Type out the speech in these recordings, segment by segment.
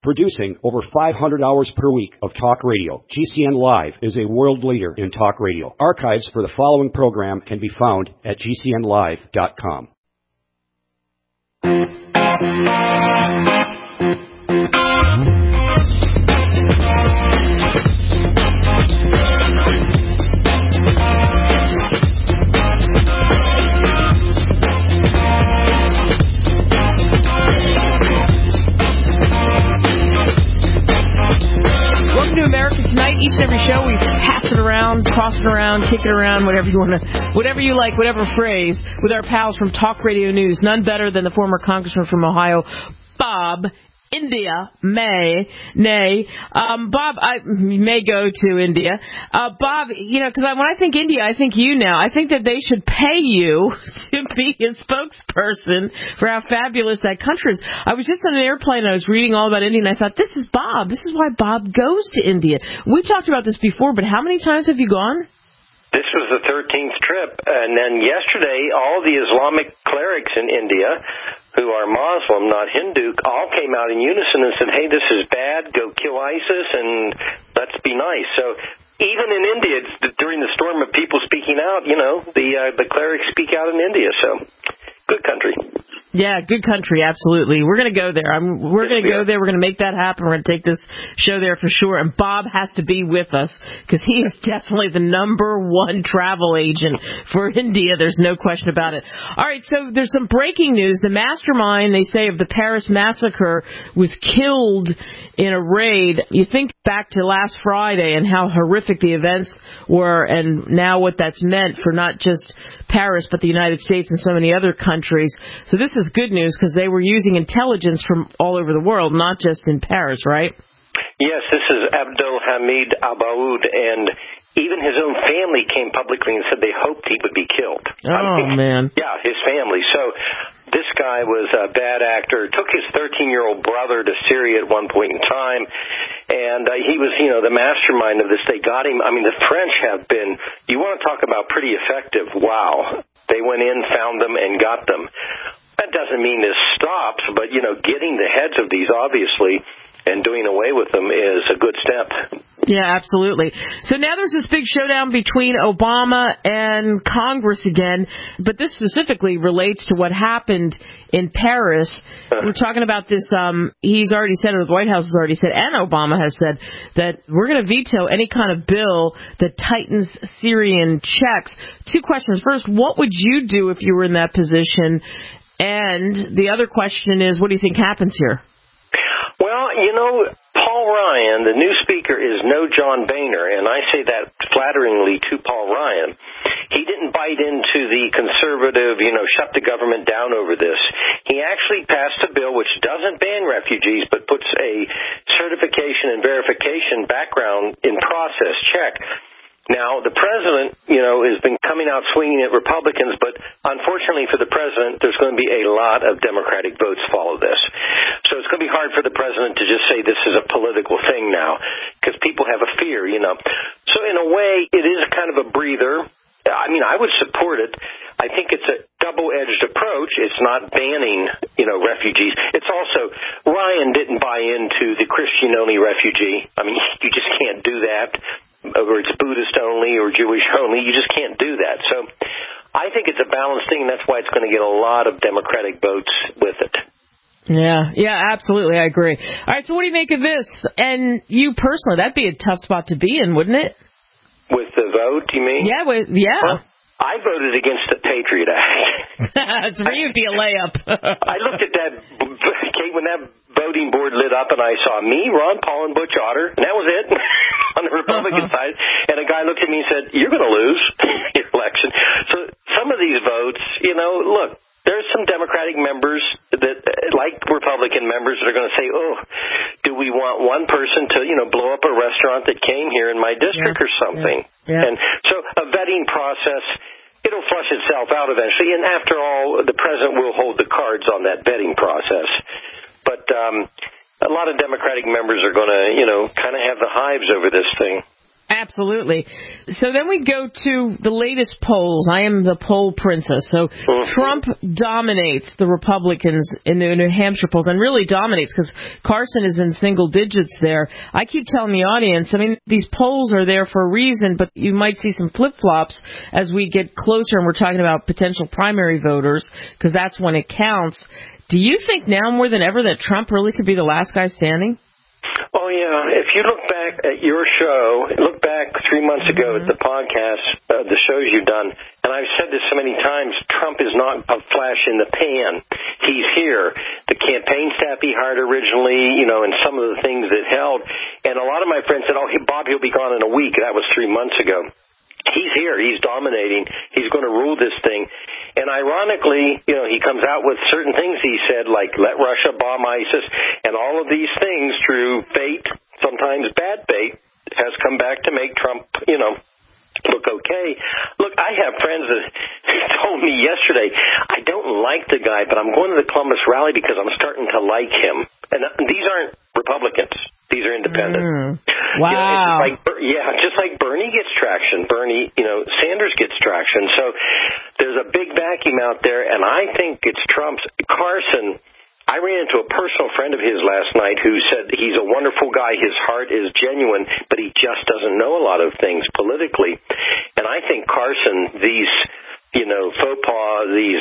producing over 500 hours per week of talk radio. GCN Live is a world leader in talk radio. Archives for the following program can be found at gcnlive.com. Each and every show, we pass it around, toss it around, kick it around, whatever you want to, whatever you like, whatever phrase, with our pals from Talk Radio News. None better than the former congressman from Ohio, Bob India May. Bob, I may go to India. Bob, because when I think India, I think you now. I think that they should pay you to be a spokesperson for how fabulous that country is. I was just on an airplane and I was reading all about India and I thought, this is Bob. This is why Bob goes to India. We talked about this before, but how many times have you gone? This was the 13th trip, and then yesterday, all the Islamic clerics in India, who are Muslim, not Hindu, all came out in unison and said, hey, this is bad, go kill ISIS, and let's be nice. So even in India, during the storm of people speaking out, the clerics speak out in India, so good country. Yeah, good country, absolutely. We're going to go there. We're going to go there. We're going to make that happen. We're going to take this show there for sure. And Bob has to be with us because he is definitely the number one travel agent for India. There's no question about it. All right, so there's some breaking news. The mastermind, they say, of the Paris massacre was killed in a raid. You think back to last Friday and how horrific the events were and now what that's meant for not just Paris but the United States and so many other countries. So this is good news because they were using intelligence from all over the world, not just in Paris, right? Yes, this is Abdul Hamid Abaoud, and even his own family came publicly and said they hoped he would be killed. Man. Yeah, his family. So this guy was a bad actor, took his 13-year-old brother to Syria at one point in time, and he was, the mastermind of this. They got him. I mean, the French have been, you want to talk about pretty effective. Wow. They went in, found them, and got them. That doesn't mean this stops, but, getting the heads of these, obviously, and doing away with them is a good step. Yeah, absolutely. So now there's this big showdown between Obama and Congress again, but this specifically relates to what happened in Paris. We're talking about this, he's already said, or the White House has already said, and Obama has said, that we're going to veto any kind of bill that tightens Syrian checks. Two questions. First, what would you do if you were in that position? And the other question is, what do you think happens here? Well, Paul Ryan, the new speaker, is no John Boehner, and I say that flatteringly to Paul Ryan. He didn't bite into the conservative, shut the government down over this. He actually passed a bill which doesn't ban refugees, but puts a certification and verification background in process check. Now, the president, has been coming out swinging at Republicans, but unfortunately for the president, there's going to be a lot of Democratic votes follow this. So it's going to be hard for the president to just say this is a political thing now, because people have a fear, So in a way, it is kind of a breather. I mean, I would support it. I think it's a double-edged approach. It's not banning, refugees. It's also, Ryan didn't buy into the Christian-only refugee. I mean, you just can't do that. Or it's Buddhist only or Jewish only. You just can't do that. So I think it's a balanced thing. That's why it's going to get a lot of Democratic votes with it. Yeah, absolutely. I agree. All right, so what do you make of this? And you personally, that'd be a tough spot to be in, wouldn't it? With the vote, you mean? Yeah, Well, I voted against the Patriot Act. So for you, it'd be a layup. I looked at that, Kate, when that voting board lit up, and I saw me, Ron Paul, and Butch Otter, and that was it on the Republican side. And a guy looked at me and said, you're going to lose your election. So some of these votes, look, there's some Democratic members that, like Republican members, that are going to say, oh, do we want one person to, blow up a restaurant that came here in my district or something? Yeah. And so a vetting process, it'll flush itself out eventually. And after all, the president will hold the cards on that vetting process. But a lot of Democratic members are going to, kind of have the hives over this thing. Absolutely. So then we go to the latest polls. I am the poll princess. So Trump dominates the Republicans in the New Hampshire polls, and really dominates because Carson is in single digits there. I keep telling the audience, I mean, these polls are there for a reason, but you might see some flip-flops as we get closer, and we're talking about potential primary voters because that's when it counts. Do you think now more than ever that Trump really could be the last guy standing? Oh, yeah. If you look back at your show, look back 3 months ago at the podcast, the shows you've done, and I've said this so many times, Trump is not a flash in the pan. He's here. The campaign staff he hired originally, and some of the things that held. And a lot of my friends said, Bob, he'll be gone in a week. That was 3 months ago. He's here. He's dominating. He's going to rule this thing. And ironically, he comes out with certain things he said, like let Russia bomb ISIS, and all of these things through fate, sometimes bad fate, has come back to make Trump, look okay. Look, I have friends that told me yesterday, I don't like the guy, but I'm going to the Columbus rally because I'm starting to like him. And these aren't Republicans. These are independent. Wow. Just like Bernie gets traction. Sanders gets traction. So there's a big vacuum out there, and I think it's Trump's. Carson, I ran into a personal friend of his last night who said he's a wonderful guy. His heart is genuine, but he just doesn't know a lot of things politically. And I think Carson, these, faux pas, these,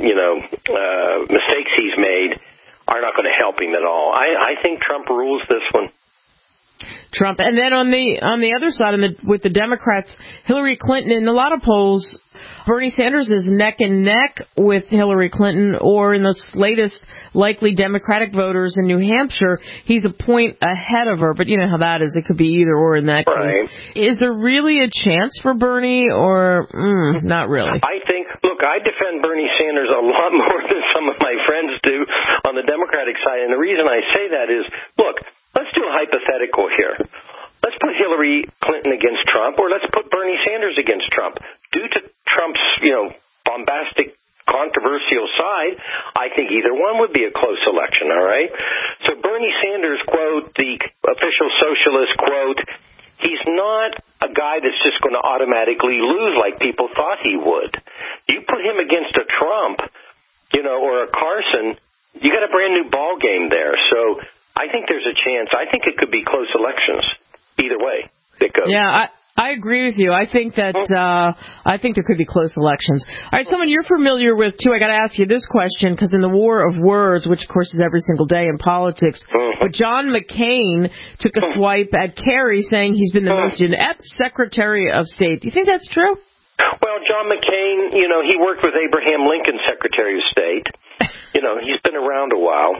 mistakes he's made are not going to help him at all. I think Trump rules this one. Trump. And then on the other side, with the Democrats, Hillary Clinton, in a lot of polls, Bernie Sanders is neck and neck with Hillary Clinton, or in the latest likely Democratic voters in New Hampshire, he's a point ahead of her. But you know how that is. It could be either or in that case. Is there really a chance for Bernie, or not really? I defend Bernie Sanders a lot more than some of my friends do on the Democratic side. And the reason I say that is, look, let's do a hypothetical here. Let's put Hillary Clinton against Trump, or let's put Bernie Sanders against Trump. Due to Trump's, bombastic, controversial side, I think either one would be a close election, all right? So Bernie Sanders, quote, the official socialist, quote, he's not a guy that's just going to automatically lose like people thought he would. You put him against a Trump, or a Carson, you got a brand new ball game there. So I think there's a chance. I think it could be close elections. Either way it goes. Yeah, I agree with you. I think that I think there could be close elections. All right, someone you're familiar with, too. I got to ask you this question, because in the war of words, which, of course, is every single day in politics, but John McCain took a swipe at Kerry, saying he's been the most inept Secretary of State. Do you think that's true? Well, John McCain, he worked with Abraham Lincoln, Secretary of State. He's been around a while.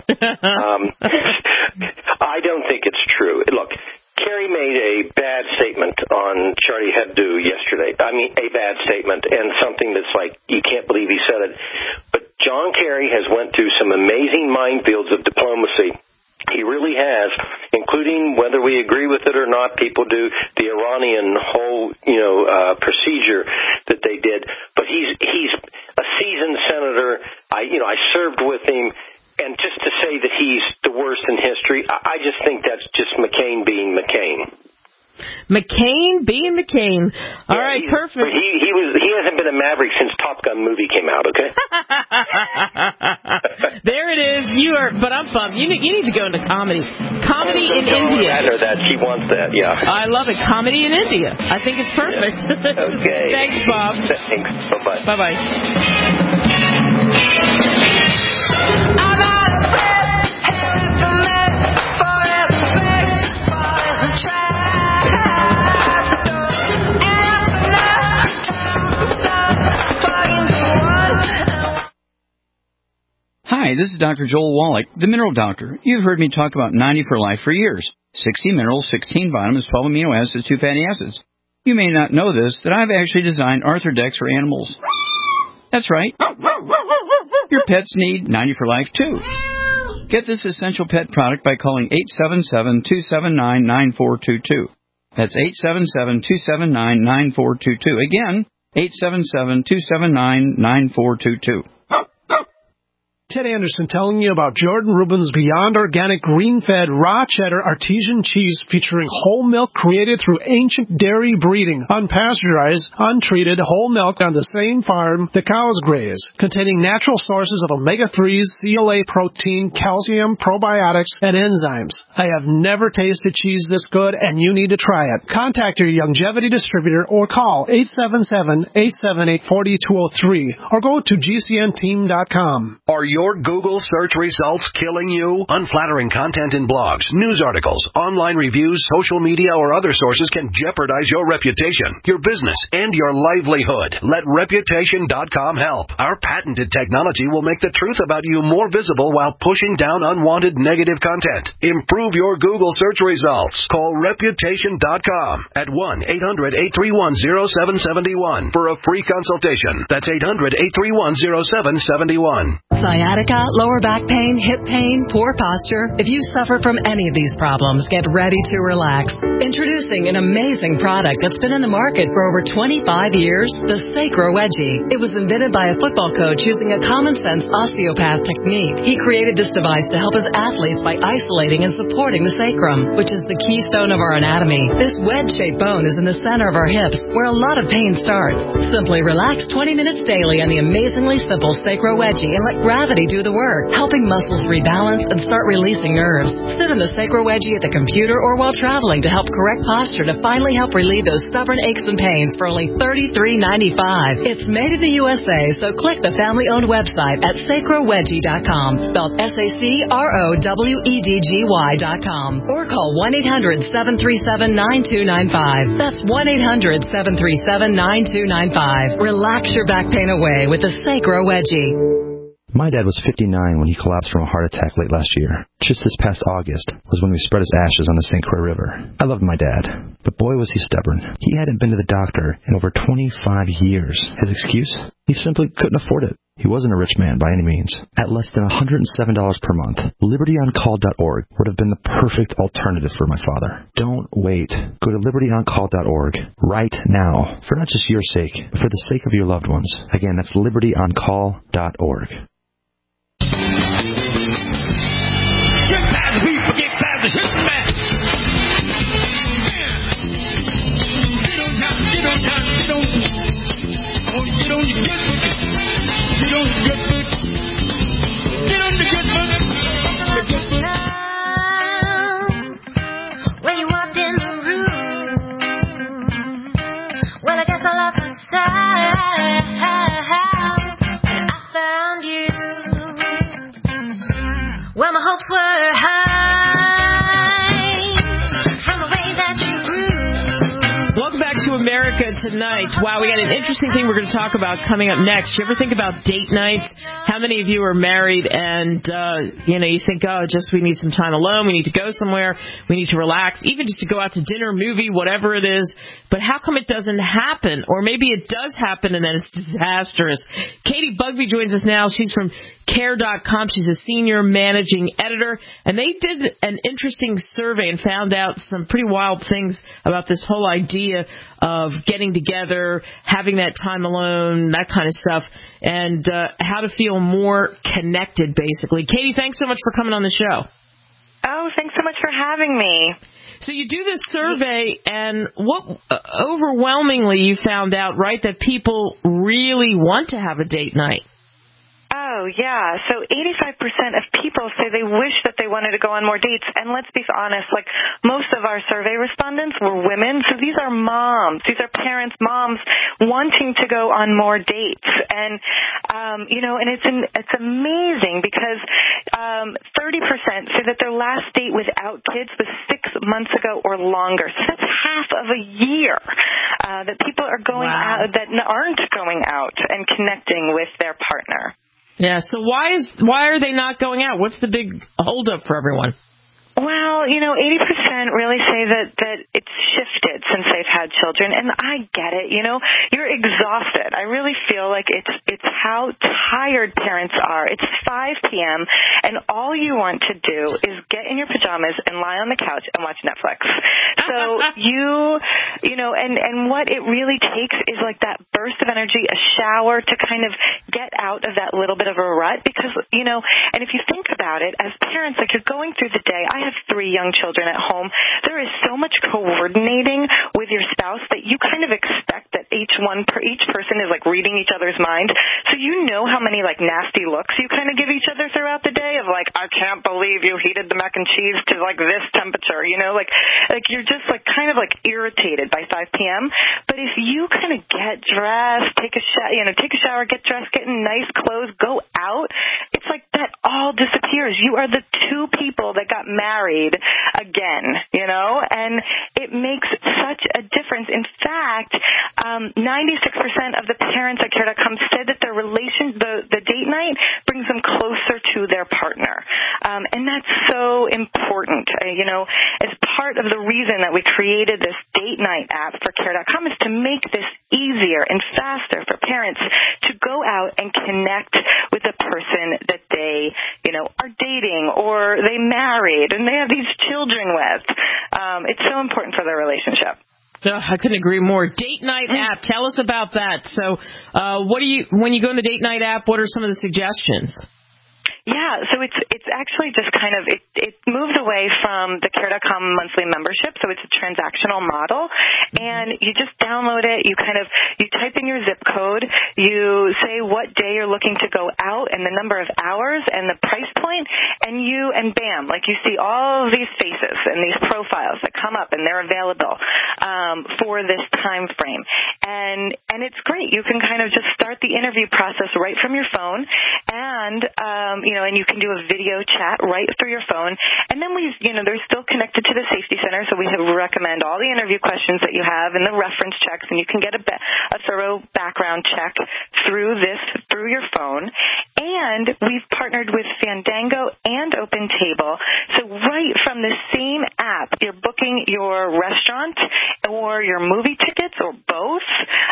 I don't think it's true. Look, Kerry made a bad statement on Charlie Hebdo yesterday. I mean, a bad statement, and something that's like, you can't believe he said it. But John Kerry has went through some amazing minefields of diplomacy. He really has, including, whether we agree with it or not, people do, the Iranian whole, procedure that they did. But he's a seasoned senator. I served with him. And just to say that he's the worst in history, I just think that's just McCain being McCain. McCain being McCain. All right, perfect. He hasn't been a Maverick since Top Gun movie came out, okay? There it is. But I'm bummed. You need to go into comedy. Comedy in India. That she wants that, yeah. I love it. Comedy in India. I think it's perfect. Yeah. Okay. Thanks, Bob. Thanks. Bye-bye. Bye-bye. Hi, this is Dr. Joel Wallach, the Mineral Doctor. You've heard me talk about 90 for Life for years. 60 minerals, 16 vitamins, 12 amino acids, 2 fatty acids. You may not know this, that I've actually designed Arthrodex for animals. That's right. Your pets need 90 for Life, too. Get this essential pet product by calling 877-279-9422. That's 877-279-9422. Again, 877-279-9422. Ted Anderson telling you about Jordan Rubin's Beyond Organic Green-Fed Raw Cheddar Artesian Cheese featuring whole milk created through ancient dairy breeding, unpasteurized, untreated whole milk on the same farm the cows graze, containing natural sources of omega-3s, CLA protein, calcium, probiotics, and enzymes. I have never tasted cheese this good, and you need to try it. Contact your Youngevity distributor or call 877-878-4203 or go to gcnteam.com. Are your Google search results killing you? Unflattering content in blogs, news articles, online reviews, social media, or other sources can jeopardize your reputation, your business, and your livelihood. Let Reputation.com help. Our patented technology will make the truth about you more visible while pushing down unwanted negative content. Improve your Google search results. Call Reputation.com at 1-800-831-0771 for a free consultation. That's 800-831-0771. Sciatica, lower back pain, hip pain, poor posture. If you suffer from any of these problems, get ready to relax. Introducing an amazing product that's been in the market for over 25 years, the Sacro Wedgie. It was invented by a football coach using a common-sense osteopath technique. He created this device to help his athletes by isolating and supporting the sacrum, which is the keystone of our anatomy. This wedge-shaped bone is in the center of our hips, where a lot of pain starts. Simply relax 20 minutes daily on the amazingly simple Sacro Wedgie and let gravity do the work, helping muscles rebalance and start releasing nerves. Sit in the Sacro Wedgie at the computer or while traveling to help correct posture to finally help relieve those stubborn aches and pains for only $33.95. It's made in the USA, so click the family-owned website at sacrowedgie.com, spelled SACROWEDGY.com, or call 1-800-737-9295. That's 1-800-737-9295. Relax your back pain away with the Sacro Wedgie. My dad was 59 when he collapsed from a heart attack late last year. Just this past August was when we spread his ashes on the St. Croix River. I loved my dad, but boy was he stubborn. He hadn't been to the doctor in over 25 years. His excuse? He simply couldn't afford it. He wasn't a rich man by any means. At less than $107 per month, LibertyOnCall.org would have been the perfect alternative for my father. Don't wait. Go to LibertyOnCall.org right now, for not just your sake, but for the sake of your loved ones. Again, that's LibertyOnCall.org. Get past the people, get past the shit, man. Get on time, get on time, get on. I want you to get on your good foot. Get on your good foot. Get on the good foot. The good foot. When you walked in the room, well, I guess I lost my sight, and I found you. Well, my hopes were high from the way that you grew. Welcome back to America Tonight. Wow, we got an interesting thing we're going to talk about coming up next. You ever think about date nights? How many of you are married and, you think, we need some time alone. We need to go somewhere. We need to relax, even just to go out to dinner, movie, whatever it is. But how come it doesn't happen? Or maybe it does happen and then it's disastrous. Katie Bugbee joins us now. She's from Care.com. She's a senior managing editor. And they did an interesting survey and found out some pretty wild things about this whole idea of getting together, having that time alone, that kind of stuff, and how to feel more connected, basically. Katie, thanks so much for coming on the show. Oh, thanks so much for having me. So you do this survey, and what overwhelmingly you found out, right, that people really want to have a date night. Oh, yeah. So 85% of people say they wish that they wanted to go on more dates. And let's be honest, most of our survey respondents were women. So these are moms. These are parents, moms wanting to go on more dates. And, it's amazing because 30% say that their last date without kids was 6 months ago or longer. So that's half of a year that people are going out, that aren't going out and connecting with their partner. Yeah, so why are they not going out? What's the big holdup for everyone? Well, 80% really say that it's shifted since they've had children, and I get it. You're exhausted. I really feel like it's how tired parents are. It's 5 p.m., and all you want to do is get in your pajamas and lie on the couch and watch Netflix. So and what it really takes is like that burst of energy, a shower to kind of get out of that little bit of a rut because, and if you think about it, as parents, like you're going through the day, I have 3 young children at home. There is so much coordinating with your spouse that you kind of expect that each person is like reading each other's mind. So you know how many like nasty looks you kind of give each other throughout the day of like, I can't believe you heated the mac and cheese to like this temperature, like you're just like kind of like irritated by 5 p.m. But if you kind of get dressed, take a shower, get dressed, get in nice clothes, go out, it's like that all disappears. You are the 2 people that got married again, and it makes such a difference. In fact, 96% of the parents at Care.com said that their the date night brings them closer to their partner. And that's so important. As part of the reason that we created this date night app for Care.com is to make this easier and faster for parents to go out and connect with the person that they, are dating or they married and they have these children with. It's so important for their relationship. I couldn't agree more. Date night app. Tell us about that. So, when you go in the date night app, what are some of the suggestions? Yeah, so it's actually just kind of, it moved away from the Care.com monthly membership, so it's a transactional model, and you just download it, you type in your zip code, you say what day you're looking to go out and the number of hours and the price point, and bam, like you see all of these faces and these profiles that come up and they're available for this time frame. And it's great. You can kind of just start the interview process right from your phone, and and you can do a video chat right through your phone. And then they're still connected to the Safety Center, so we recommend all the interview questions that you have and the reference checks, and you can get a thorough background check through your phone. And we've partnered with Fandango and OpenTable, so right from the same app, you're booking your restaurant or your movie tickets or both.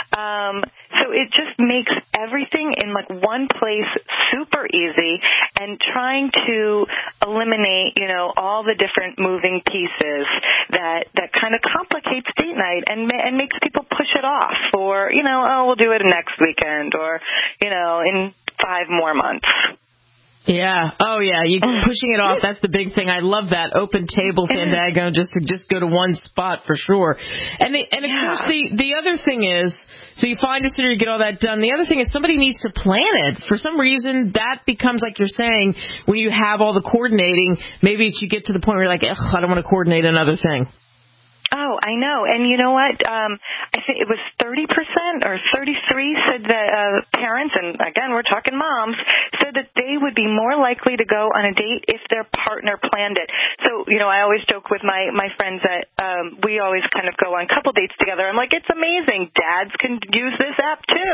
So it just makes everything in like one place super easy, and trying to eliminate, all the different moving pieces that kind of complicates date night and makes people push it off, or, we'll do it next weekend, or, in 5 more months. Yeah. Oh, yeah. You pushing it off. That's the big thing. I love that. OpenTable, Fandango, just go to one spot for sure. And of course, the other thing is, so you find a sitter, you get all that done. The other thing is somebody needs to plan it. For some reason, that becomes, like you're saying, when you have all the coordinating, maybe you get to the point where you're like, I don't want to coordinate another thing. Oh, I know. And you know what? I think it was 30% or 33% said that parents, and again, we're talking moms, said that they would be more likely to go on a date if their partner planned it. So, I always joke with my friends that we always kind of go on couple dates together. I'm like, it's amazing. Dads can use this app too.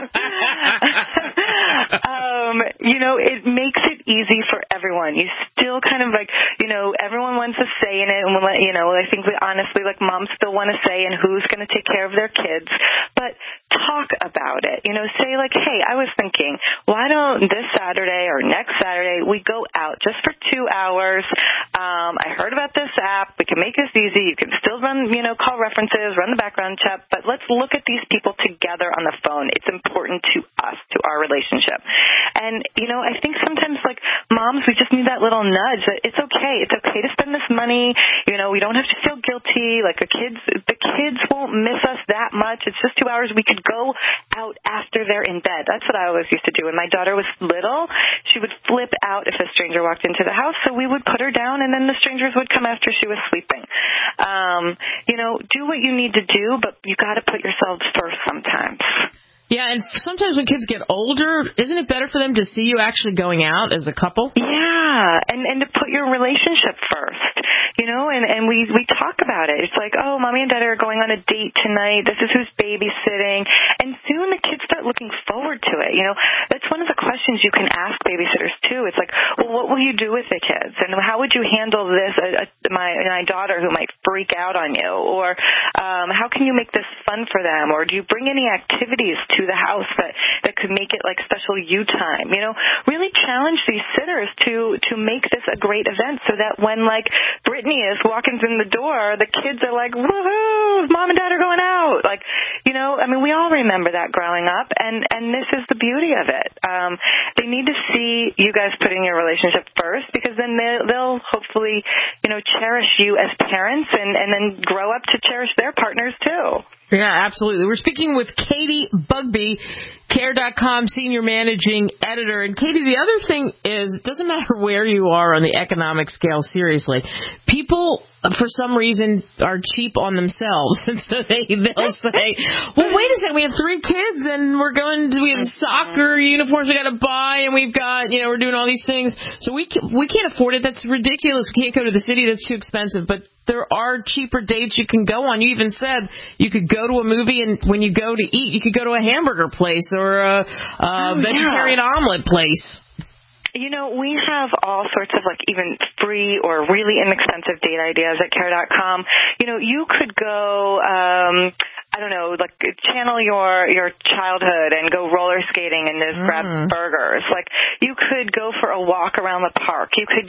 It makes it easy for everyone. You still kind of like, everyone wants a say in it. And, I think honestly, like moms still want to say and who's going to take care of their kids. But talk about it. Say like, hey, I was thinking, why don't this Saturday or next Saturday we go out just for 2 hours? I heard about this app. We can make this easy. You can still run, call references, run the background check, but let's look at these people together on the phone. It's important to us, to our relationship. And, I think sometimes like moms, we just need that little nudge that it's okay. It's okay to spend this money. We don't have to feel guilty. Like the kids won't miss us that much. It's just 2 hours. We could go out after they're in bed. That's what I always used to do. When my daughter was little, she would flip out if a stranger walked into the house. So we would put her down, and then the strangers would come after she was sleeping. Do what you need to do, but you got to put yourselves first sometimes. Yeah, and sometimes when kids get older, isn't it better for them to see you actually going out as a couple? Yeah, and to put your relationship first, and we talk about it. It's like, oh, mommy and daddy are going on a date tonight. This is who's babysitting. And soon the kids start looking forward to it. That's one of the questions you can ask babysitters, too. It's like, well, what will you do with the kids? And how would you handle this, my daughter who might freak out on you? Or how can you make this fun for them? Or do you bring any activities to the house that could make it like special you time? Really challenge these sitters to make this a great event, so that when like Brittany is walking in the door, the kids are like, woohoo, woohoo, mom and dad are going out. Like, I mean, we all remember that growing up, and this is the beauty of it. They need to see you guys putting your relationship first, because then they'll hopefully, cherish you as parents and then grow up to cherish their partners too. Yeah, absolutely. We're speaking with Katie Bugbee, Care.com Senior Managing Editor. And Katie, the other thing is, it doesn't matter where you are on the economic scale, seriously. People, for some reason, are cheap on themselves. And so they'll say, well, wait a second, we have 3 kids and we have soccer uniforms we got to buy, and we've got, we're doing all these things. So we can't afford it. That's ridiculous. We can't go to the city. That's too expensive. But there are cheaper dates you can go on. You even said you could go to a movie, and when you go to eat, you could go to a hamburger place or a vegetarian omelet place. We have all sorts of even free or really inexpensive date ideas at Care.com. You could go, channel your childhood and go roller skating and just grab burgers. You could go for a walk around the park. You can,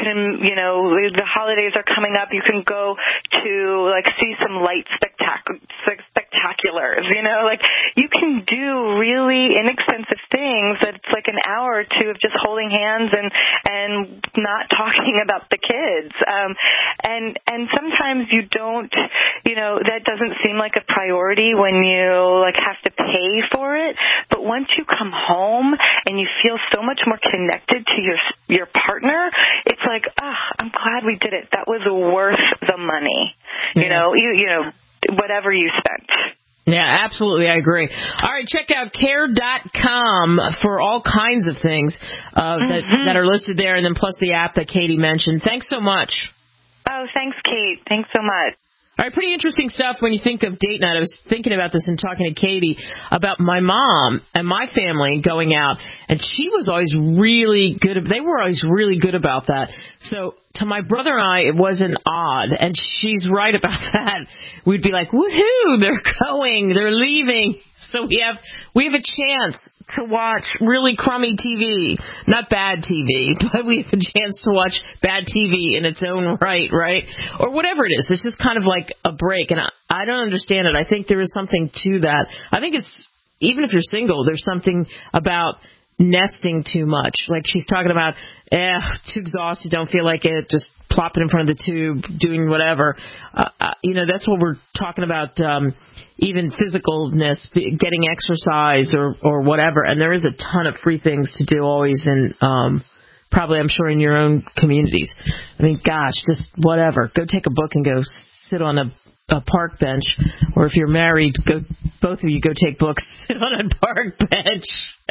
the holidays are coming up. You can go to, see some light spectaculars, you can do really inexpensive things that's an hour or two of just holding hands and not talking about the kids. And sometimes you don't, that doesn't seem like a priority when you have to pay for it. But once you come home and you feel so much more connected to your partner, it's I'm glad we did it. That was worth the money. Yeah. Whatever you spent. Yeah, absolutely. I agree. All right, check out Care.com for all kinds of things that are listed there, and then plus the app that Katie mentioned. Thanks so much. Oh, thanks, Kate. Thanks so much. All right, pretty interesting stuff when you think of date night. I was thinking about this and talking to Katie about my mom and my family going out, and she was always really good. They were always really good about that. So to my brother and I, it wasn't odd, and she's right about that. We'd be like, woohoo, they're going, they're leaving. So we have a chance to watch really crummy TV, not bad TV, but we have a chance to watch bad TV in its own right? Or whatever it is. It's just kind of like a break, and I don't understand it. I think there is something to that. I think it's, even if you're single, there's something about nesting too much. Like she's talking about, too exhausted, don't feel like it, just plop it in front of the tube, doing whatever. That's what we're talking about, even physicalness, getting exercise or whatever. And there is a ton of free things to do always in, probably I'm sure in your own communities. I mean, gosh, just whatever. Go take a book and go sit on a park bench. Or if you're married, both of you go take books, sit on a park bench.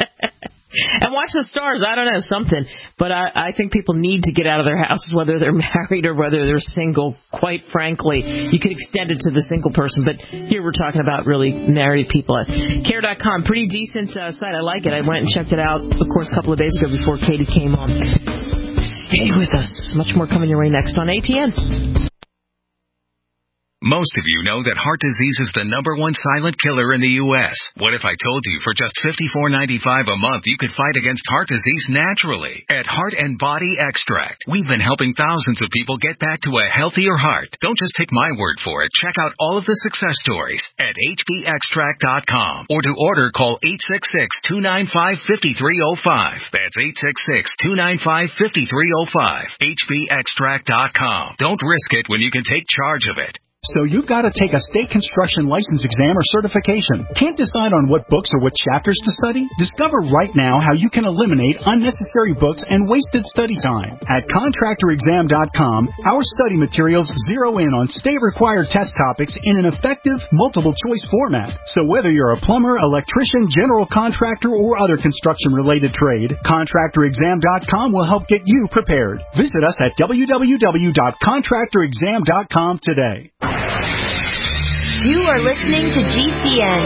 And watch the stars. I don't know, something. But I think people need to get out of their houses, whether they're married or whether they're single. Quite frankly, you could extend it to the single person, but here we're talking about really married people. Care.com, pretty decent site. I like it. I went and checked it out, of course, a couple of days ago before Katie came on. Stay with us. Much more coming your way next on ATN. Most of you know that heart disease is the #1 silent killer in the U.S. What if I told you for just $54.95 a month you could fight against heart disease naturally? At Heart and Body Extract, we've been helping thousands of people get back to a healthier heart. Don't just take my word for it. Check out all of the success stories at hbextract.com, or to order, call 866-295-5305. That's 866-295-5305. hbextract.com. Don't risk it when you can take charge of it. So you've got to take a state construction license exam or certification. Can't decide on what books or what chapters to study? Discover right now how you can eliminate unnecessary books and wasted study time. At contractorexam.com, our study materials zero in on state-required test topics in an effective, multiple-choice format. So whether you're a plumber, electrician, general contractor, or other construction-related trade, contractorexam.com will help get you prepared. Visit us at www.contractorexam.com today. You are listening to GCN.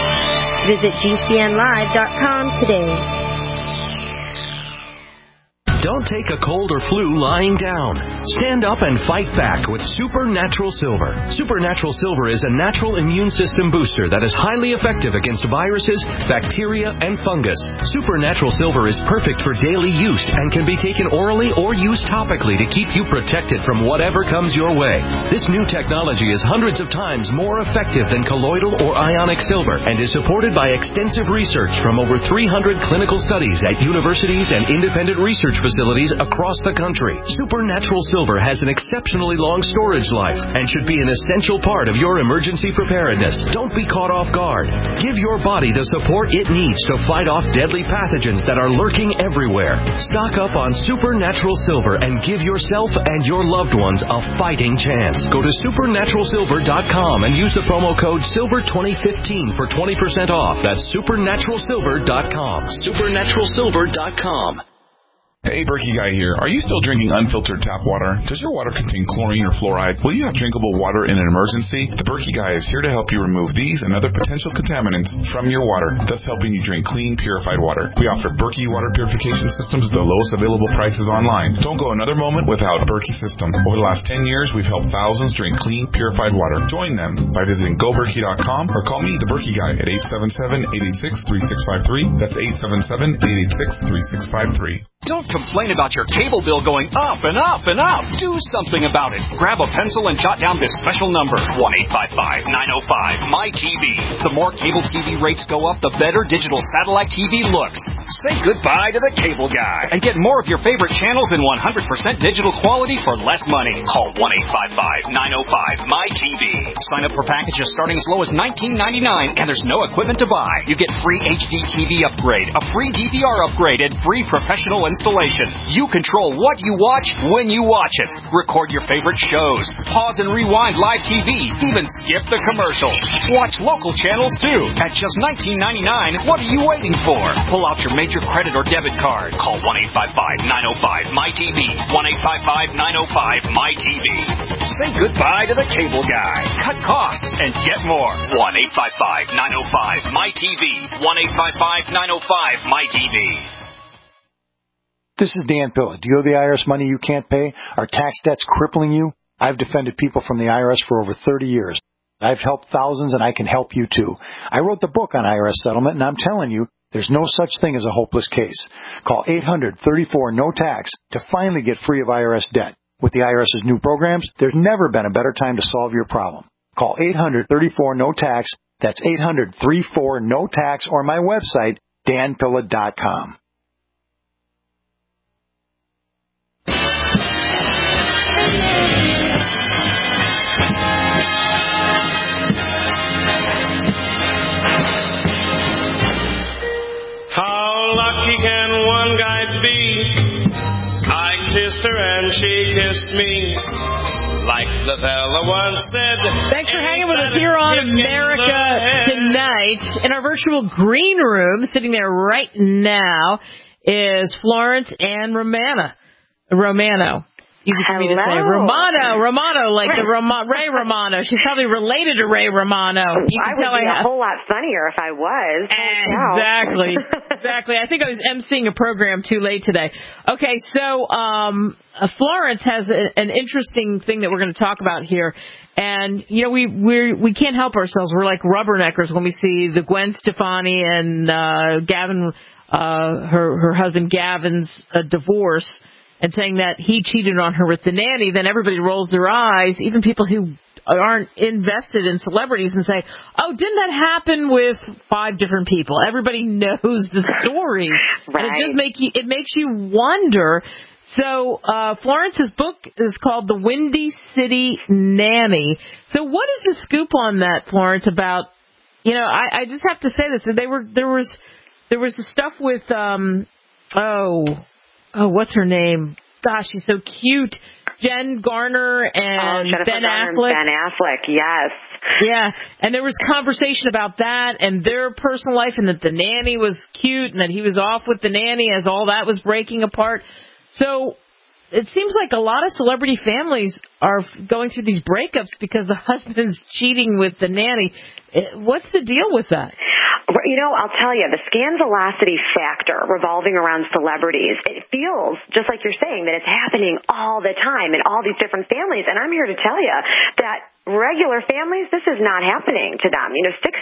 Visit GCNlive.com today. Don't take a cold or flu lying down. Stand up and fight back with Supernatural Silver. Supernatural Silver is a natural immune system booster that is highly effective against viruses, bacteria, and fungus. Supernatural Silver is perfect for daily use and can be taken orally or used topically to keep you protected from whatever comes your way. This new technology is hundreds of times more effective than colloidal or ionic silver and is supported by extensive research from over 300 clinical studies at universities and independent research facilities across the country. Supernatural Silver has an exceptionally long storage life and should be an essential part of your emergency preparedness. Don't be caught off guard. Give your body the support it needs to fight off deadly pathogens that are lurking everywhere. Stock up on Supernatural Silver and give yourself and your loved ones a fighting chance. Go to supernaturalsilver.com and use the promo code SILVER2015 for 20% off. That's supernaturalsilver.com. supernaturalsilver.com. Hey, Berkey Guy here. Are you still drinking unfiltered tap water? Does your water contain chlorine or fluoride? Will you have drinkable water in an emergency? The Berkey Guy is here to help you remove these and other potential contaminants from your water, thus helping you drink clean, purified water. We offer Berkey water purification systems at the lowest available prices online. Don't go another moment without Berkey system. Over the last 10 years, we've helped thousands drink clean, purified water. Join them by visiting goberkey.com or call me, the Berkey Guy, at 877-886-3653. That's 877-886-3653. Don't complain about your cable bill going up and up and up. Do something about it. Grab a pencil and jot down this special number, 1-855-905-MY-TV. The more cable TV rates go up, the better digital satellite TV looks. Say goodbye to the cable guy and get more of your favorite channels in 100% digital quality for less money. Call 1-855-905-MY-TV. Sign up for packages starting as low as $19.99 and there's no equipment to buy. You get free HD TV upgrade, a free DVR upgrade, and free professional installation. You control what you watch when you watch it. Record your favorite shows. Pause and rewind live TV. Even skip the commercials. Watch local channels too. At just $19.99, what are you waiting for? Pull out your major credit or debit card. Call 1-855-905-MY-TV. 1-855-905-MY-TV. Say goodbye to the cable guy. Cut costs and get more. 1-855-905-MY-TV. 1-855-905-MY-TV. This is Dan Pilla. Do you owe the IRS money you can't pay? Are tax debts crippling you? I've defended people from the IRS for over 30 years. I've helped thousands, and I can help you too. I wrote the book on IRS settlement, and I'm telling you, there's no such thing as a hopeless case. Call 800-34-NO-TAX to finally get free of IRS debt. With the IRS's new programs, there's never been a better time to solve your problem. Call 800-34-NO-TAX. That's 800-34-NO-TAX, or my website, danpilla.com. How lucky can one guy be? I kissed her and she kissed me. Like the fella once said. Thanks for hanging with us here on America Tonight. In our virtual green room, sitting there right now, is Florence and Romano. Easy for me to say. Romano, like the Ray Romano. She's probably related to Ray Romano. You can tell I would be a whole lot funnier if I was. Exactly. I think I was emceeing a program too late today. Okay, so Florence has an interesting thing that we're going to talk about here. And, you know, we can't help ourselves. We're like rubberneckers when we see the Gwen Stefani and Gavin, her husband Gavin's divorce, and saying that he cheated on her with the nanny. Then everybody rolls their eyes, even people who aren't invested in celebrities, and say, oh, didn't that happen with 5 different people? Everybody knows the story. Right. And it makes you wonder. So Florence's book is called The Windy City Nanny. So what is the scoop on that, Florence, about, you know, I just have to say this. There was the stuff with, what's her name? Gosh, she's so cute. Jen Garner and Ben Affleck. Ben Affleck, yes. Yeah, and there was conversation about that and their personal life, and that the nanny was cute and that he was off with the nanny as all that was breaking apart. So it seems like a lot of celebrity families are going through these breakups because the husband's cheating with the nanny. What's the deal with that? You know, I'll tell you, the scandalosity factor revolving around celebrities, it feels, just like you're saying, that it's happening all the time in all these different families. And I'm here to tell you that regular families, this is not happening to them. You know, 60%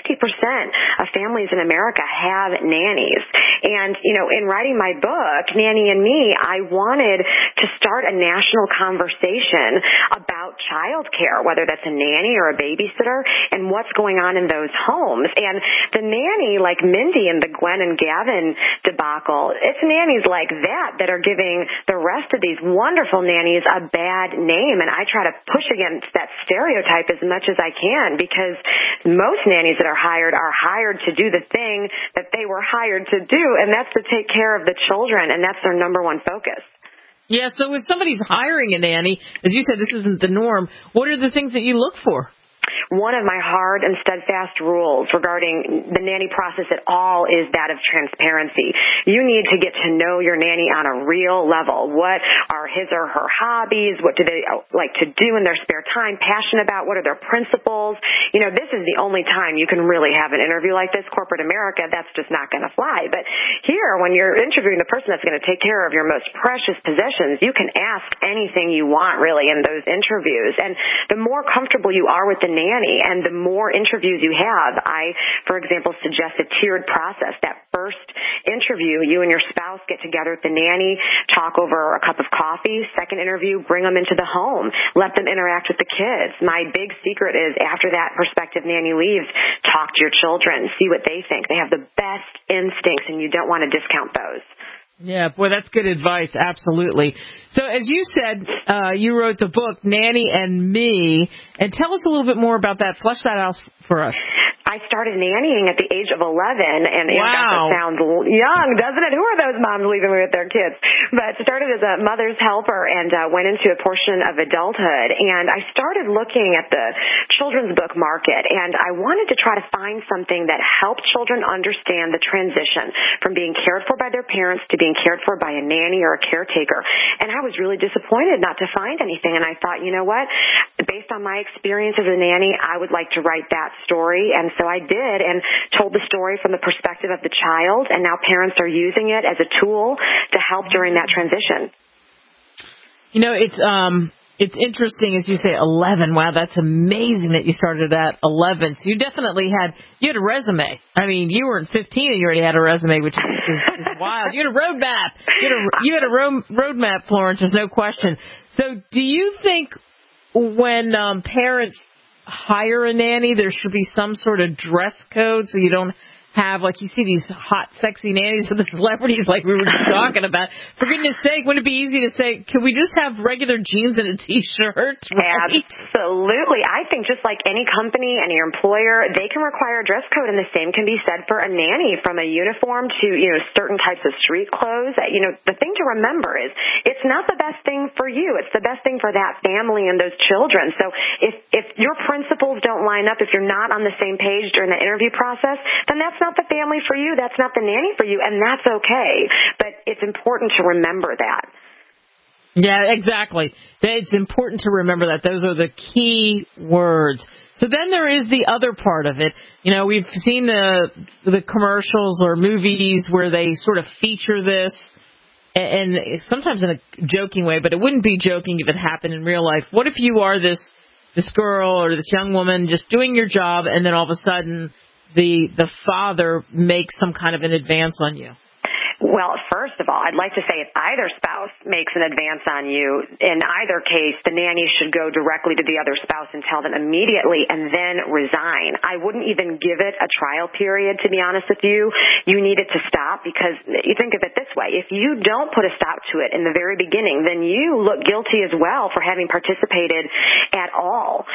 of families in America have nannies. And, you know, in writing my book, Nanny and Me, I wanted to start a national conversation about child care, whether that's a nanny or a babysitter, and what's going on in those homes. And the nanny, like Mindy and the Gwen and Gavin debacle, it's nannies like that are giving the rest of these wonderful nannies a bad name. And I try to push against that stereotype as much as I can, because most nannies that are hired to do the thing that they were hired to do, and that's to take care of the children, and that's their number one focus. Yeah, so if somebody's hiring a nanny, as you said, this isn't the norm, what are the things that you look for? One of my hard and steadfast rules regarding the nanny process at all is that of transparency. You need to get to know your nanny on a real level. What are his or her hobbies? What do they like to do in their spare time, passionate about? What are their principles? You know, this is the only time you can really have an interview like this. Corporate America, that's just not going to fly. But here, when you're interviewing the person that's going to take care of your most precious possessions, you can ask anything you want, really, in those interviews. And the more comfortable you are with the nanny and the more interviews you have, I, for example, suggest a tiered process. That first interview, you and your spouse get together with the nanny, talk over a cup of coffee. Second interview, bring them into the home. Let them interact with the kids. My big secret is after that prospective nanny leaves, talk to your children, see what they think. They have the best instincts, and you don't want to discount those. Yeah, boy, that's good advice. Absolutely. So as you said, you wrote the book, Nanny and Me, and tell us a little bit more about that. Flesh that out for us. I started nannying at the age of 11, and wow. That sounds young, doesn't it? Who are those moms leaving me with their kids? But started as a mother's helper and went into a portion of adulthood, and I started looking at the children's book market, and I wanted to try to find something that helped children understand the transition from being cared for by their parents to being cared for by a nanny or a caretaker. And I was really disappointed not to find anything, and I thought, you know what? Based on my experience as a nanny, I would like to write that story, and so I did, and told the story from the perspective of the child, and now parents are using it as a tool to help during that transition. You know, it's interesting, as you say, 11. Wow, that's amazing that you started at 11. So you definitely had a resume. I mean, you were 15 and you already had a resume, which is wild. You had a roadmap. You had a roadmap, Florence. There's no question. So do you think when parents hire a nanny, there should be some sort of dress code so you don't have, like, you see these hot, sexy nannies of the celebrities like we were just talking about. For goodness sake, wouldn't it be easy to say, can we just have regular jeans and a T-shirt? Right? Absolutely. I think just like any company and your employer, they can require a dress code, and the same can be said for a nanny, from a uniform to, certain types of street clothes. The thing to remember is it's not the best thing for you. It's the best thing for that family and those children. So if your principles don't line up, if you're not on the same page during the interview process, then that's not the family for you, that's not the nanny for you, and that's okay. But it's important to remember that. Yeah, exactly. It's important to remember that. Those are the key words. So then there is the other part of it. We've seen the commercials or movies where they sort of feature this, and sometimes in a joking way, but it wouldn't be joking if it happened in real life. What if you are this girl or this young woman just doing your job, and then all of a sudden the father makes some kind of an advance on you? Well, first of all, I'd like to say if either spouse makes an advance on you, in either case, the nanny should go directly to the other spouse and tell them immediately and then resign. I wouldn't even give it a trial period, to be honest with you. You need it to stop, because you think of it this way. If you don't put a stop to it in the very beginning, then you look guilty as well for having participated at all.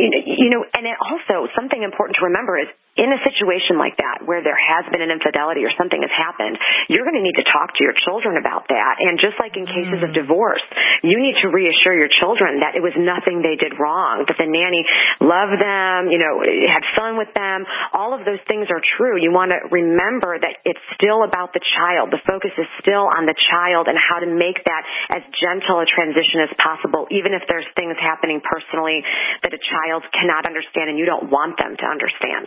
And it also, something important to remember is, in a situation like that, where there has been an infidelity or something has happened, you're going to need to talk to your children about that. And just like in cases of divorce, you need to reassure your children that it was nothing they did wrong, that the nanny loved them, had fun with them. All of those things are true. You want to remember that it's still about the child. The focus is still on the child and how to make that as gentle a transition as possible, even if there's things happening personally that a child cannot understand and you don't want them to understand.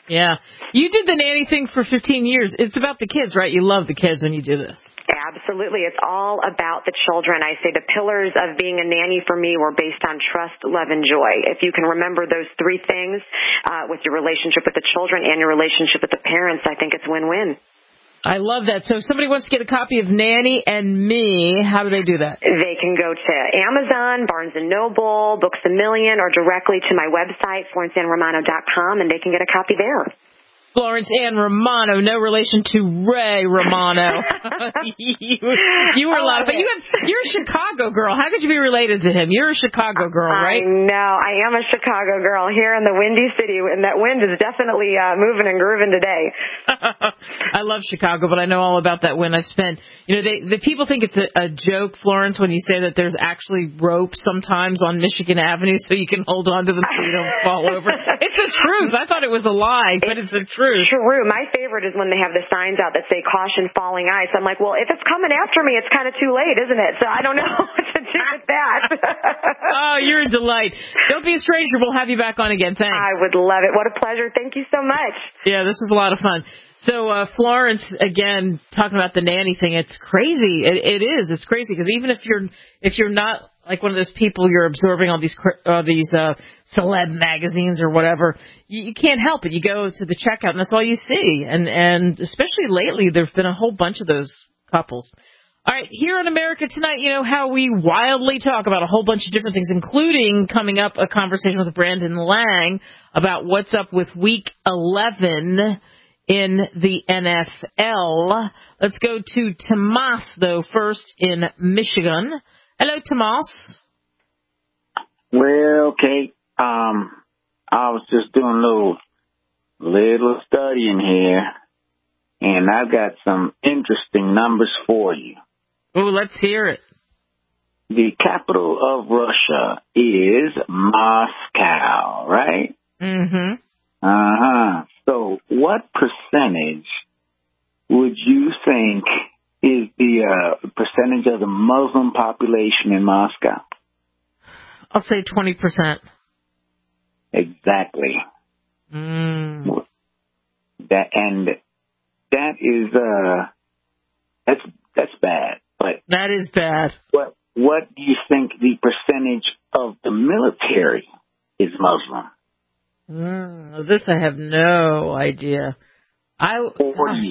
Yeah. You did the nanny thing for 15 years. It's about the kids, right? You love the kids when you do this. Absolutely. It's all about the children. I say the pillars of being a nanny for me were based on trust, love, and joy. If you can remember those three things with your relationship with the children and your relationship with the parents, I think it's win-win. I love that. So if somebody wants to get a copy of Nanny and Me, how do they do that? They can go to Amazon, Barnes & Noble, Books A Million, or directly to my website, FlorenceAnnRomano.com, and they can get a copy there. Florence Ann Romano, no relation to Ray Romano. you were a lot, but you're a Chicago girl. How could you be related to him? You're a Chicago girl, right? I know. I am a Chicago girl here in the Windy City, and that wind is definitely moving and grooving today. I love Chicago, but I know all about that wind. I've spent, the people think it's a joke, Florence, when you say that there's actually rope sometimes on Michigan Avenue so you can hold on to them so you don't fall over. It's the truth. I thought it was a lie, but it's the truth. True. My favorite is when they have the signs out that say caution falling ice. I'm like, well, if it's coming after me, it's kind of too late, isn't it? So I don't know what to do with that. Oh, you're a delight. Don't be a stranger. We'll have you back on again. Thanks. I would love it. What a pleasure. Thank you so much. Yeah, this was a lot of fun. So, Florence, again, talking about the nanny thing, it's crazy. It is. It's crazy because even if you're not like one of those people, you're absorbing all these celeb magazines or whatever, you can't help it. You go to the checkout and that's all you see. And especially lately, there's been a whole bunch of those couples. All right, here in America Tonight, you know how we wildly talk about a whole bunch of different things, including coming up a conversation with Brandon Lang about what's up with Week 11 in the NFL. Let's go to Tomas, though, first in Michigan. Hello, Tomas. Well, Kate, I was just doing a little studying here, and I've got some interesting numbers for you. Oh, let's hear it. The capital of Russia is Moscow, right? Mm-hmm. Uh-huh. So what percentage would you think is the percentage of the Muslim population in Moscow? I'll say 20%. Exactly. That is that's bad. But that is bad. What do you think the percentage of the military is Muslim? This I have no idea. I would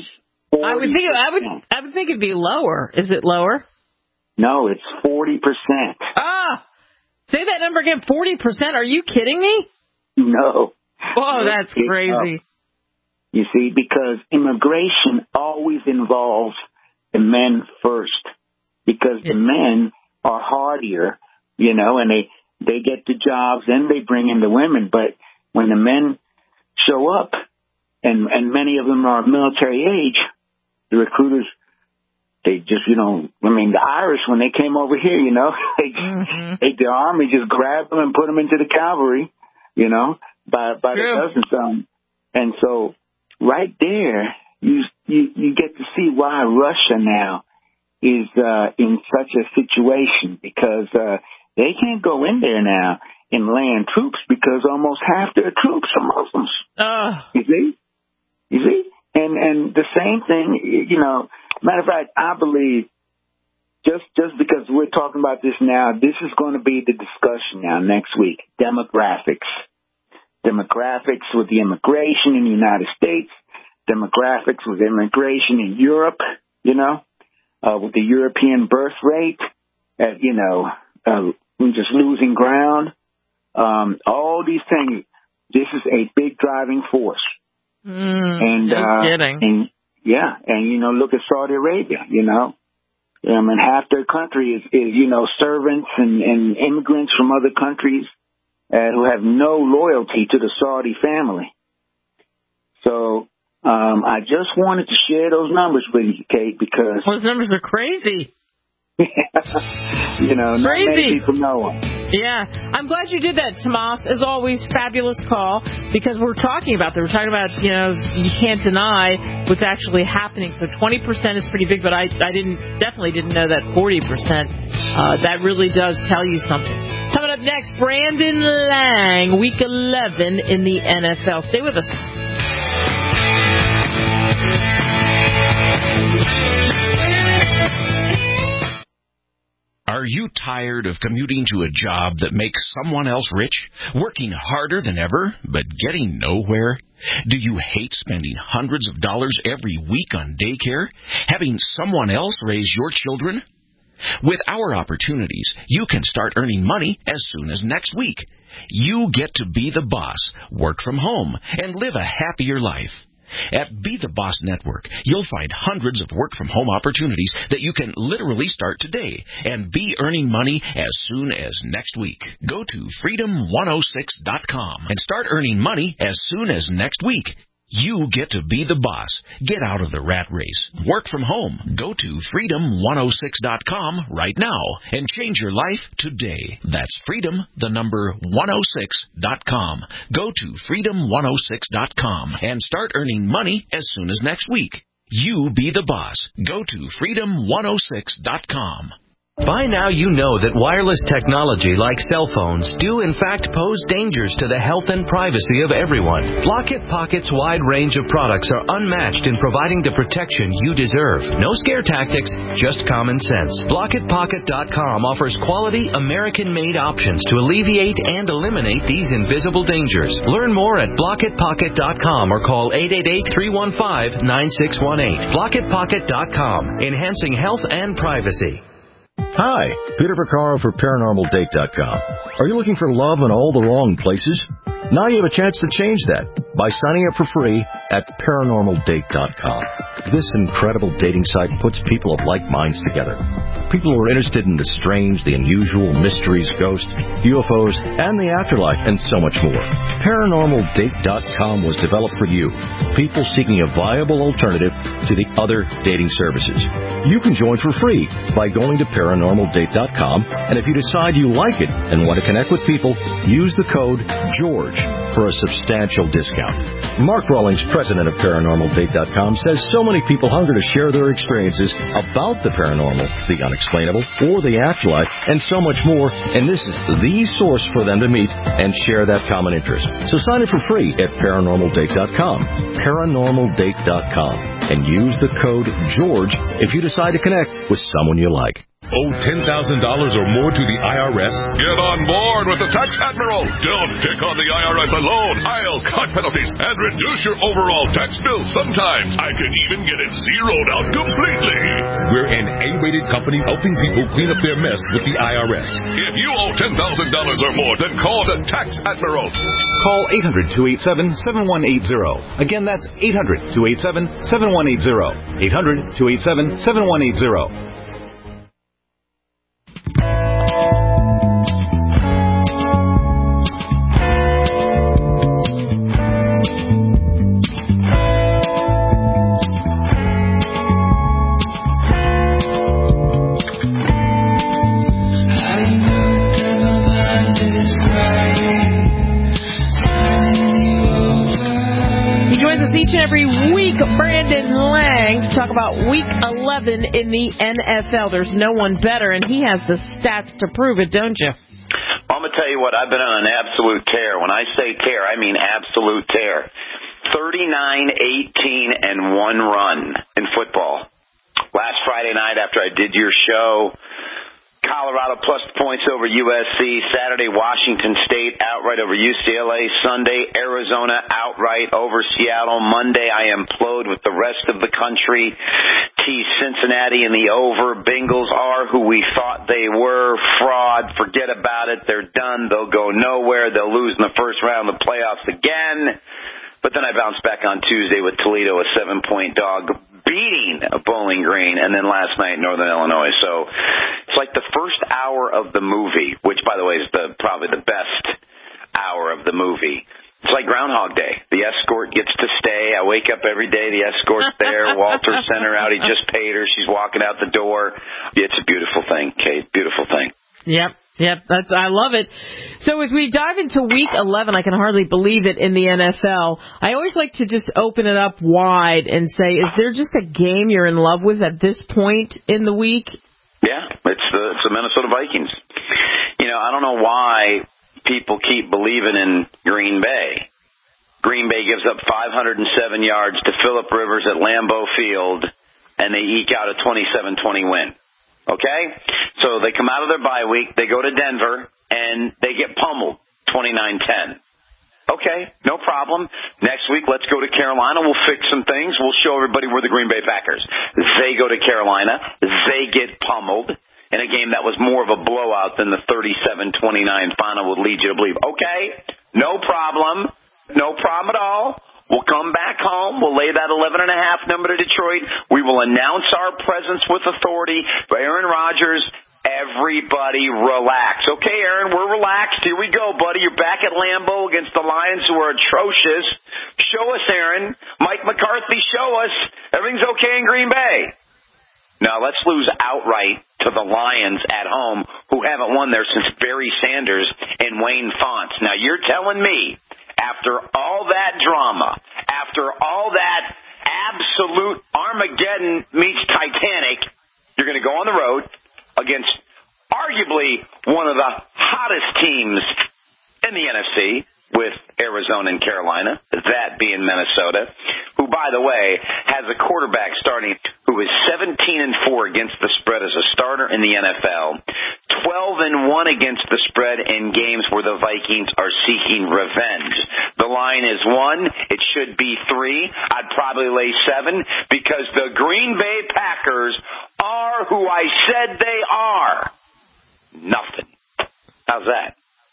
think it'd be lower. Is it lower? No, it's 40%. Say that number again. 40%? Are you kidding me? No. Oh, that's crazy. You see, because immigration always involves the men first, because the men are hardier, and they get the jobs, then they bring in the women. But when the men show up, and many of them are of military age, the recruiters, they just, the Irish, when they came over here, the army just grabbed them and put them into the cavalry, by the dozens. And so right there, you get to see why Russia now is in such a situation, because they can't go in there now and land troops because almost half their troops are Muslims. You see? And the same thing, matter of fact, I believe just because we're talking about this now, this is going to be the discussion now next week. Demographics with the immigration in the United States, demographics with immigration in Europe, with the European birth rate, just losing ground. All these things, this is a big driving force. No kidding. And look at Saudi Arabia, half their country is servants and immigrants from other countries who have no loyalty to the Saudi family. So I just wanted to share those numbers with you, Kate, because those numbers are crazy. Not many people know them. Yeah, I'm glad you did that, Tomas. As always, fabulous call, because we're talking about that. We're talking about, you can't deny what's actually happening. So 20% is pretty big, but I definitely didn't know that 40%. That really does tell you something. Coming up next, Brandon Lang, Week 11 in the NFL. Stay with us. Are you tired of commuting to a job that makes someone else rich, working harder than ever, but getting nowhere? Do you hate spending hundreds of dollars every week on daycare, having someone else raise your children? With our opportunities, you can start earning money as soon as next week. You get to be the boss, work from home, and live a happier life. At Be the Boss Network, you'll find hundreds of work-from-home opportunities that you can literally start today and be earning money as soon as next week. Go to freedom106.com and start earning money as soon as next week. You get to be the boss. Get out of the rat race. Work from home. Go to freedom106.com right now and change your life today. That's freedom106.com. Go to freedom106.com and start earning money as soon as next week. You be the boss. Go to freedom106.com. By now you know that wireless technology like cell phones do in fact pose dangers to the health and privacy of everyone. Block-It Pocket's wide range of products are unmatched in providing the protection you deserve. No scare tactics, just common sense. BlockItPocket.com offers quality American-made options to alleviate and eliminate these invisible dangers. Learn more at BlockItPocket.com or call 888-315-9618. BlockItPocket.com, enhancing health and privacy. Hi, Peter Vaccaro for ParanormalDate.com. Are you looking for love in all the wrong places? Now you have a chance to change that by signing up for free at ParanormalDate.com. This incredible dating site puts people of like minds together. People who are interested in the strange, the unusual, mysteries, ghosts, UFOs, and the afterlife, and so much more. ParanormalDate.com was developed for you, people seeking a viable alternative to the other dating services. You can join for free by going to ParanormalDate.com, and if you decide you like it and want to connect with people, use the code GEORGE for a substantial discount. Mark Rawlings, president of ParanormalDate.com, says so many people hunger to share their experiences about the paranormal, the unexplainable, or the afterlife, and so much more, and this is the source for them to meet and share that common interest. So sign up for free at ParanormalDate.com, ParanormalDate.com, and use the code GEORGE if you decide to connect with someone you like. Owe $10,000 or more to the IRS? Get on board with the Tax Admiral. Don't pick on the IRS alone. I'll cut penalties and reduce your overall tax bill. Sometimes I can even get it zeroed out completely. We're an A-rated company helping people clean up their mess with the IRS. If you owe $10,000 or more, then call the Tax Admiral. Call 800-287-7180. Again, that's 800-287-7180. 800-287-7180. Each and every week, Brandon Lang to talk about Week 11 in the NFL. There's no one better, and he has the stats to prove it, don't you? I'm going to tell you what, I've been on an absolute tear. When I say tear, I mean absolute tear. 39-18-1 run in football. Last Friday night after I did your show, Colorado plus points over USC. Saturday, Washington State outright over UCLA. Sunday, Arizona outright over Seattle. Monday, I implode with the rest of the country. Tease Cincinnati in the over. Bengals are who we thought they were. Fraud. Forget about it. They're done. They'll go nowhere. They'll lose in the first round of the playoffs again. But then I bounced back on Tuesday with Toledo, a 7-point dog, beating Bowling Green, and then last night Northern Illinois. So it's like the first hour of the movie, which, by the way, is probably the best hour of the movie. It's like Groundhog Day. The escort gets to stay. I wake up every day. The escort's there. Walter sent her out. He just paid her. She's walking out the door. It's a beautiful thing, Kate. Beautiful thing. Yep, I love it. So as we dive into Week 11, I can hardly believe it in the NFL. I always like to just open it up wide and say, is there just a game you're in love with at this point in the week? Yeah, it's the Minnesota Vikings. You know, I don't know why people keep believing in Green Bay. Green Bay gives up 507 yards to Phillip Rivers at Lambeau Field, and they eke out a 27-20 win. Okay? So they come out of their bye week, they go to Denver, and they get pummeled, 29-10. Okay, no problem. Next week, let's go to Carolina. We'll fix some things. We'll show everybody we're the Green Bay Packers. They go to Carolina. They get pummeled in a game that was more of a blowout than the 37-29 final would lead you to believe. Okay, no problem. No problem at all. We'll come back home. We'll lay that 11.5 number to Detroit. We will announce our presence with authority for Aaron Rodgers. Everybody relax. Okay, Aaron, we're relaxed. Here we go, buddy. You're back at Lambeau against the Lions, who are atrocious. Show us, Aaron. Mike McCarthy, show us. Everything's okay in Green Bay. Now, let's lose outright to the Lions at home, who haven't won there since Barry Sanders and Wayne Fonts. Now, you're telling me, after all that drama, after all that absolute Armageddon meets Titanic, you're going to go on the road against arguably one of the hottest teams in the NFC with Arizona and Carolina, that being Minnesota, who, by the way, has a quarterback starting who is 17-4 against the spread as a starter in the NFL, 12-1 against the spread in games where the Vikings are seeking revenge. The line is 1. It should be 3. I'd probably lay 7 because the Green Bay Packers are who I said they are. Nothing. How's that?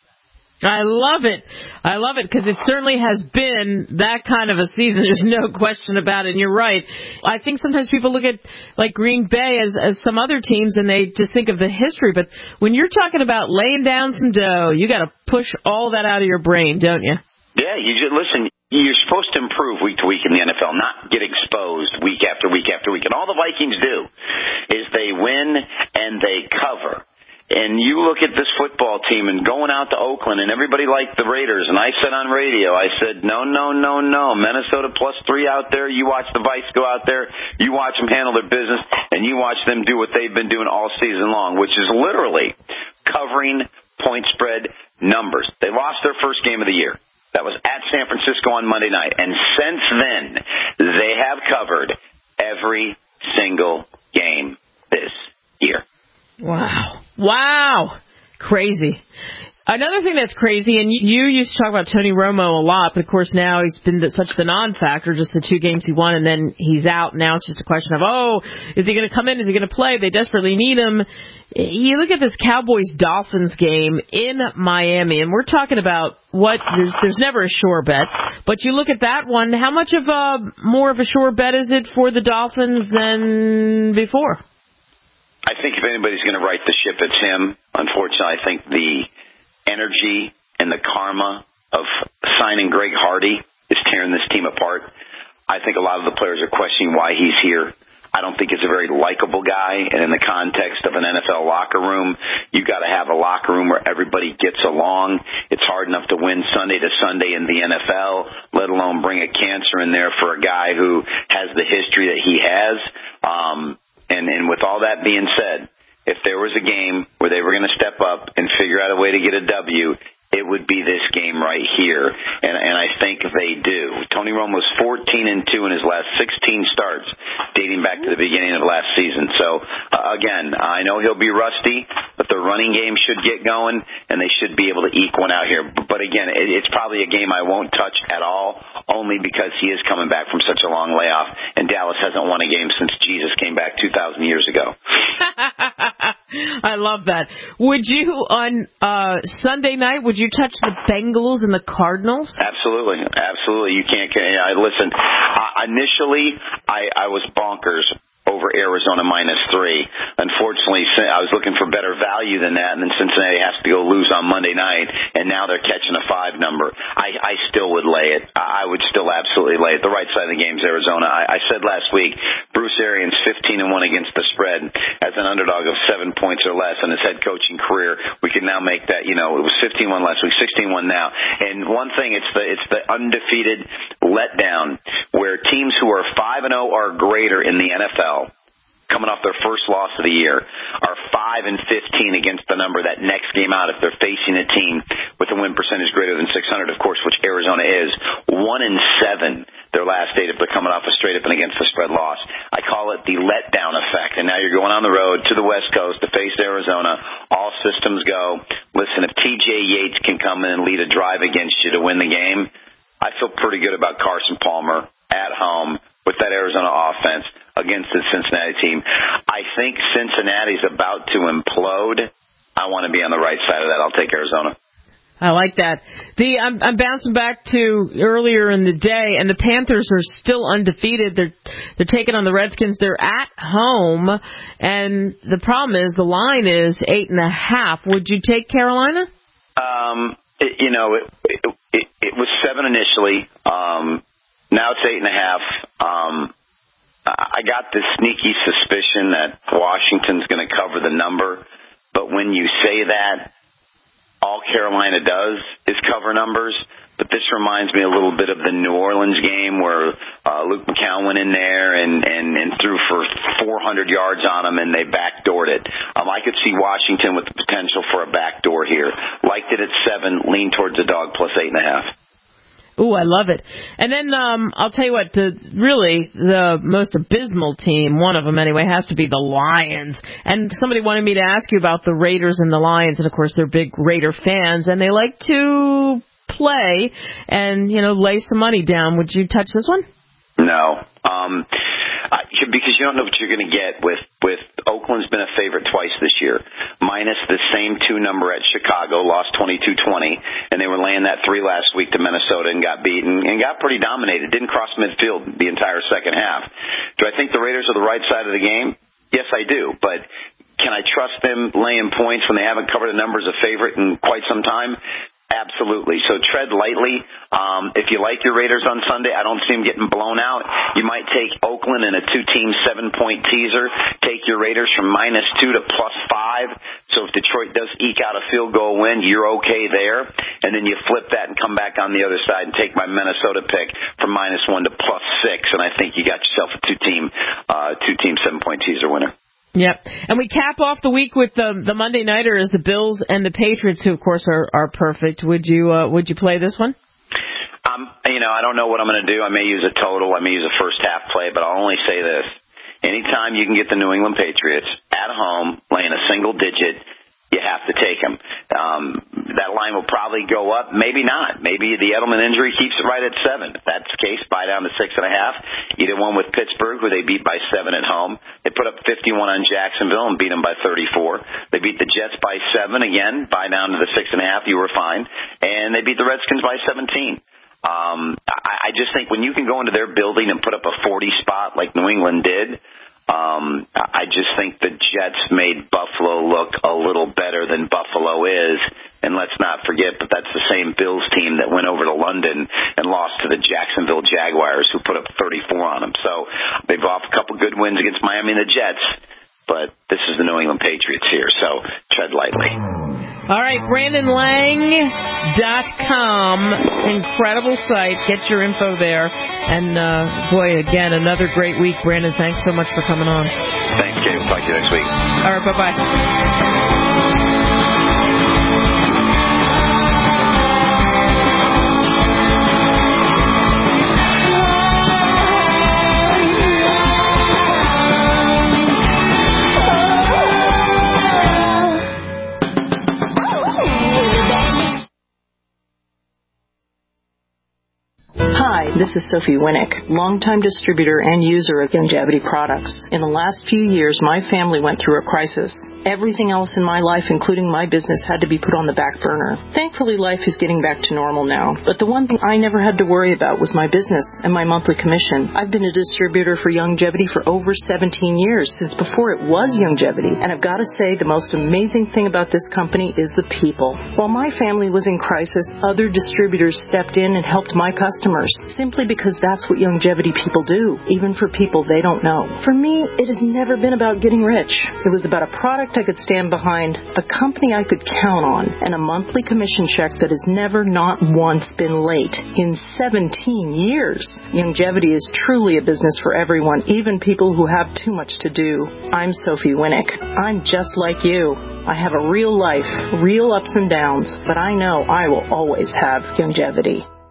I love it. I love it because it certainly has been that kind of a season. There's no question about it. And you're right. I think sometimes people look at like Green Bay as some other teams and they just think of the history. But when you're talking about laying down some dough, you got to push all that out of your brain, don't you? Yeah, you just listen. You're supposed to improve week to week in the NFL, not get exposed week after week after week. And all the Vikings do is they win and they cover. And you look at this football team and going out to Oakland, and everybody liked the Raiders. And I said on radio, I said, no. Minnesota +3 out there. You watch the Vikes go out there. You watch them handle their business, and you watch them do what they've been doing all season long, which is literally covering point spread numbers. They lost their first game of the year. That was at San Francisco on Monday night. And since then, they have covered every single game this year. Wow. Crazy. Another thing that's crazy, and you used to talk about Tony Romo a lot, but of course now he's been such the non-factor, just the 2 games he won, and then he's out. Now it's just a question of, is he going to come in? Is he going to play? They desperately need him. You look at this Cowboys-Dolphins game in Miami, and we're talking about there's never a sure bet, but you look at that one, how much of more of a sure bet is it for the Dolphins than before? I think if anybody's going to right the ship, it's him. Unfortunately, I think the energy and the karma of signing Greg Hardy is tearing this team apart. I think a lot of the players are questioning why he's here. I don't think he's a very likable guy, and in the context of an NFL locker room, you got to have a locker room where everybody gets along. It's hard enough to win Sunday to Sunday in the NFL, let alone bring a cancer in there for a guy who has the history that he has. And with all that being said, if there was a game where they were going to step up and figure out a way to get a W, it would be this game right here, and I think they do. Tony Romo's 14-2 in his last 16 starts, dating back to the beginning of last season. So, again, I know he'll be rusty, but the running game should get going, and they should be able to eke one out here. But, again, it's probably a game I won't touch at all, only because he is coming back from such a long layoff, and Dallas hasn't won a game since Jesus came back 2,000 years ago. I love that. Would you, on Sunday night, would you touch the Bengals and the Cardinals? Absolutely. You can't. Listen, initially, I was bonkers over Arizona -3. Unfortunately, I was looking for better value than that, and then Cincinnati has to go lose on Monday night, and now they're catching a 5 number. I still would lay it. I would still absolutely lay it. The right side of the game is Arizona. I said last week, Bruce Arians 15-1 against the spread as an underdog of 7 points or less in his head coaching career. We can now make that, it was 15-1 last week, 16-1 now. And one thing, it's the undefeated letdown where teams who are 5-0 or greater in the NFL, coming off their first loss of the year, are 5-15 against the number that next game out if they're facing a team with a win percentage greater than 600, of course, which Arizona is. 1-7 their last 8 if they're coming off a straight up and against the spread loss. I call it the letdown effect. And now you're going on the road to the West Coast to face Arizona. All systems go. Listen, if TJ Yates can come in and lead a drive against you to win the game, I feel pretty good about Carson Palmer at home with that Arizona offense against the Cincinnati team. I think Cincinnati's about to implode. I want to be on the right side of that. I'll take Arizona. I like that. I'm bouncing back to earlier in the day, and the Panthers are still undefeated. They're taking on the Redskins. They're at home, and the problem is the line is 8.5. Would you take Carolina? It was 7 initially. Now it's 8.5. I got this sneaky suspicion that Washington's going to cover the number, but when you say that, all Carolina does is cover numbers. But this reminds me a little bit of the New Orleans game where Luke McCown went in there and threw for 400 yards on them, and they backdoored it. I could see Washington with the potential for a backdoor here. Liked it at 7, lean towards the dog plus 8.5. Ooh, I love it. And then I'll tell you what, the most abysmal team, one of them anyway, has to be the Lions. And somebody wanted me to ask you about the Raiders and the Lions, and of course they're big Raider fans, and they like to play and, lay some money down. Would you touch this one? No. Because you don't know what you're going to get with Oakland's been a favorite twice this year, minus the same 2 number at Chicago, lost 22-20, and they were laying that 3 last week to Minnesota and got beaten and got pretty dominated. Didn't cross midfield the entire second half. Do I think the Raiders are the right side of the game? Yes, I do. But can I trust them laying points when they haven't covered a number as a favorite in quite some time? Absolutely. So tread lightly. If you like your Raiders on Sunday, I don't see them getting blown out. You might take Oakland in a 2-team 7-point teaser. Take your Raiders from -2 to +5. So if Detroit does eke out a field goal win, you're okay there. And then you flip that and come back on the other side and take my Minnesota pick from -1 to +6. And I think you got yourself a 2-team 7-point teaser winner. Yep. And we cap off the week with the Monday Nighter as the Bills and the Patriots, who, of course, are perfect. Would you play this one? I don't know what I'm going to do. I may use a total. I may use a first half play, but I'll only say this. Anytime you can get the New England Patriots at home laying a single digit, you have to take them. That line will probably go up. Maybe not. Maybe the Edelman injury keeps it right at 7. If that's the case, buy down to 6.5. You did one with Pittsburgh, who they beat by 7 at home. They put up 51 on Jacksonville and beat them by 34. They beat the Jets by 7 again. Buy down to the 6.5. You were fine. And they beat the Redskins by 17. I just think when you can go into their building and put up a 40 spot like New England did, I just think the Jets made Buffalo look a little better than Buffalo is. And let's not forget that that's the same Bills team that went over to London and lost to the Jacksonville Jaguars, who put up 34 on them. So they've off a couple good wins against Miami and the Jets. But this is the New England Patriots here, so tread lightly. All right, BrandonLang.com. Incredible site. Get your info there. And, boy, again, another great week. Brandon, thanks so much for coming on. Thanks, Kate. Talk to you next week. All right, bye-bye. Hi, this is Sophie Winnick, longtime distributor and user of Youngevity products. In the last few years, my family went through a crisis. Everything else in my life, including my business, had to be put on the back burner. Thankfully, life is getting back to normal now. But the one thing I never had to worry about was my business and my monthly commission. I've been a distributor for Youngevity for over 17 years, since before it was Youngevity. And I've got to say, the most amazing thing about this company is the people. While my family was in crisis, other distributors stepped in and helped my customers, simply because that's what Youngevity people do, even for people they don't know. For me, it has never been about getting rich. It was about a product I could stand behind, a company I could count on, and a monthly commission check that has never, not once, been late in 17 years. Youngevity is truly a business for everyone, even people who have too much to do. I'm Sophie Winnick. I'm just like you. I have a real life, real ups and downs, but I know I will always have Youngevity.